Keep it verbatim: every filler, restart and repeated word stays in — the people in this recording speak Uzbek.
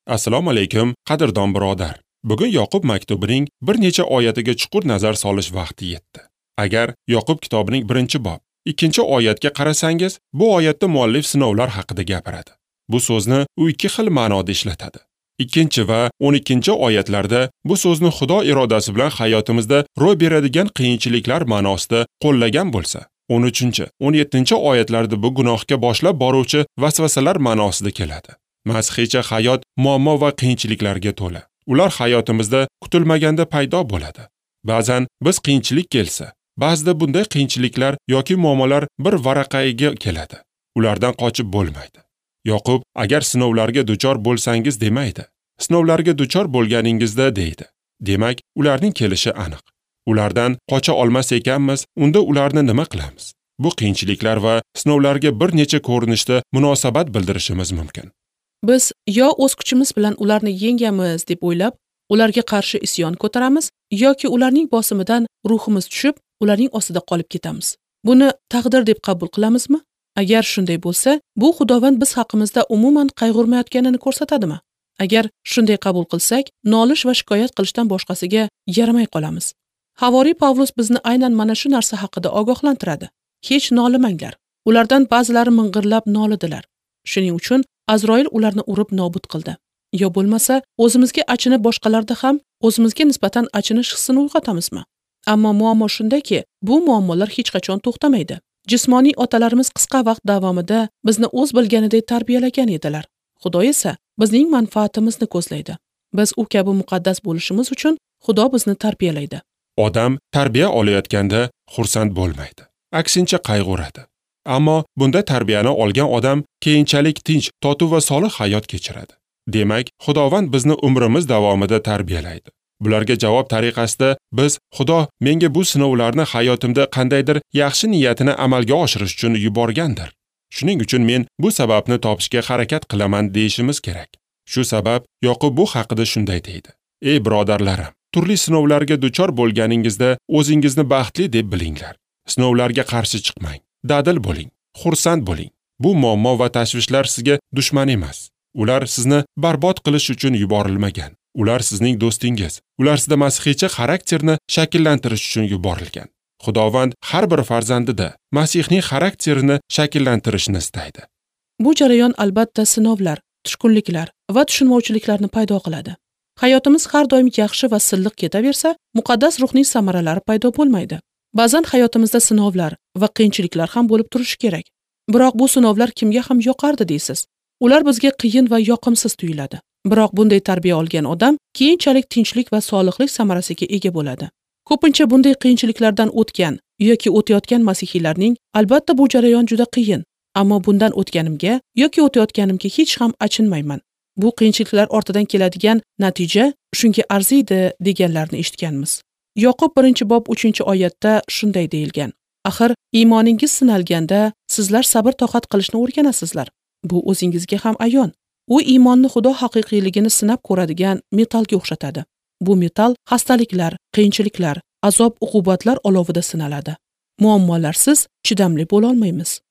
Assalomu alaykum, qadrdon birodar. Bugun Yoqub maktubining bir necha oyatiga chuqur nazar solish vaqti yetdi. Agar Yoqub kitobining birinchi bob, ikkinchi oyatga qarasangiz, bu oyatda muallif sinovlar haqida gapiradi. Bu so'zni u ikki xil ma'noda ishlatadi. ikkinchi va o'n ikkinchi oyatlarda bu so'zni Xudo irodasi bilan hayotimizda ro'y beradigan qiyinchiliklar ma'nosida qo'llagan bo'lsa, o'n uchinchi, o'n yettinchi oyatlarda bu gunohga boshlab boruvchi vasvasalar ma'nosida keladi. Masihiycha hayot muammo va qiyinchiliklarga to'la. Ular hayotimizda kutilmaganda paydo bo'ladi. Ba'zan biz qiyinchilik kelsa, ba'zida bunday qiyinchiliklar yoki muammolar bir varaqaga keladi. Ulardan qochib bo'lmaydi. Yoqub, agar sinovlarga duchor bo'lsangiz demaydi. Sinovlarga duchor bo'lganingizda deydi. Demak, ularning kelishi aniq. Ulardan qocha olmas ekanmiz, unda ularni nima qilamiz? Bu qiyinchiliklar va sinovlarga bir necha ko'rinishda munosabat bildirishimiz mumkin. Biz yo o'z kuchimiz bilan ularni yengamiz deb o'ylab, ularga qarshi isyon ko'taramiz, yoki ularning bosimidan ruhimiz tushib, ularning ostida qolib ketamiz. Buni taqdir deb qabul qilamizmi? Agar shunday bo'lsa, bu Xudovand biz haqimizda umuman qayg'urmayotganini ko'rsatadimi? Agar shunday qabul qilsak, nolish va shikoyat qilishdan boshqasiga yaramay qolamiz. Havoriy Pavlus bizni aynan mana shu narsa haqida ogohlantiradi. Hech nolimanglar. Ulardan ba'zilari ming'irlab nolidilar. Shuning uchun Azroil ularni urib nobud qildi. Yo bo'lmasa, o'zimizga achinib boshqalarda ham o'zimizga nisbatan achinish hissini uyg'otamizmi? Ammo muammo shundaki, bu muammolar hech qachon to'xtamaydi. Jismoniy otalarimiz qisqa vaqt davomida bizni o'z bilganidek tarbiyalagan edilar. Xudo esa bizning manfaatimizni ko'zlaydi. Biz u kabi muqaddas bo'lishimiz uchun Xudo bizni tarbiyalaydi. Odam tarbiya olayotganda xursand bo'lmaydi. Aksincha qayg'uradi. Ammo bunda tarbiyani olgan odam keyinchalik tinch, totuv va solih hayot kechiradi. Demak, Xudovand bizni umrimiz davomida tarbiyalaydi. Bularga javob tariqasida biz Xudo menga bu sinovlarni hayotimda qandaydir yaxshi niyatini amalga oshirish uchun yuborgandir. Shuning uchun men bu sababni topishga harakat qilaman deyishimiz kerak. Shu sabab Yoqub bu haqida shunday deydi. Ey birodarlarim, turli sinovlarga duchor bo'lganingizda o'zingizni baxtli deb bilinglar. Sinovlarga qarshi chiqmang. Dadil bo'ling, xursand bo'ling. Bu muammo va tashvishlar sizga dushman emas. Ular sizni barbod qilish uchun yuborilmagan. Ular sizning do'stingiz. Ular sizda masihiycha xarakterni shakllantirish uchun yuborilgan. Xudovand har bir farzandida Masihning xarakterini shakllantirishni istaydi. Bu jarayon albatta sinovlar, tushkunliklar va tushunmovchiliklarni paydo qiladi. Hayotimiz har doim yaxshi va silliq ketaversa, muqaddas ruhning samaralari paydo bo'lmaydi. Ba'zan hayotimizda sinovlar va qiyinchiliklar ham bo'lib turishi kerak. Biroq bu sinovlar kimga ham yoqardi deysiz? Ular bizga qiyin va yoqimsiz tuyuladi. Biroq bunday tarbiya olgan odam keyinchalik tinchlik va solihlik samarasiga ega bo'ladi. Ko'pincha bunday qiyinchiliklardan o'tgan yoki o'tayotgan masihiylarning albatta bu jarayon juda qiyin, ammo bundan o'tganimga yoki o'tayotganimga hech ham achinmayman. Bu qiyinchiliklar ortidan keladigan natija shunga arziydi deganlarni eshitganmiz. Yoqub birinchi bob uchinchi oyatda shunday deyilgan. Axir iymoningiz sinalganda sizlar sabr-toqat qilishni o'rganasizlar. Bu o'zingizga ham ayon. U iymonni Xudo haqiqiyligini sinab ko'radigan metallga o'xshatadi. Bu metall xastaliklar, qiyinchiliklar, azob-uqubatlar olovida sinaladi. Muammolarsiz chidamli bo'la olmaymiz.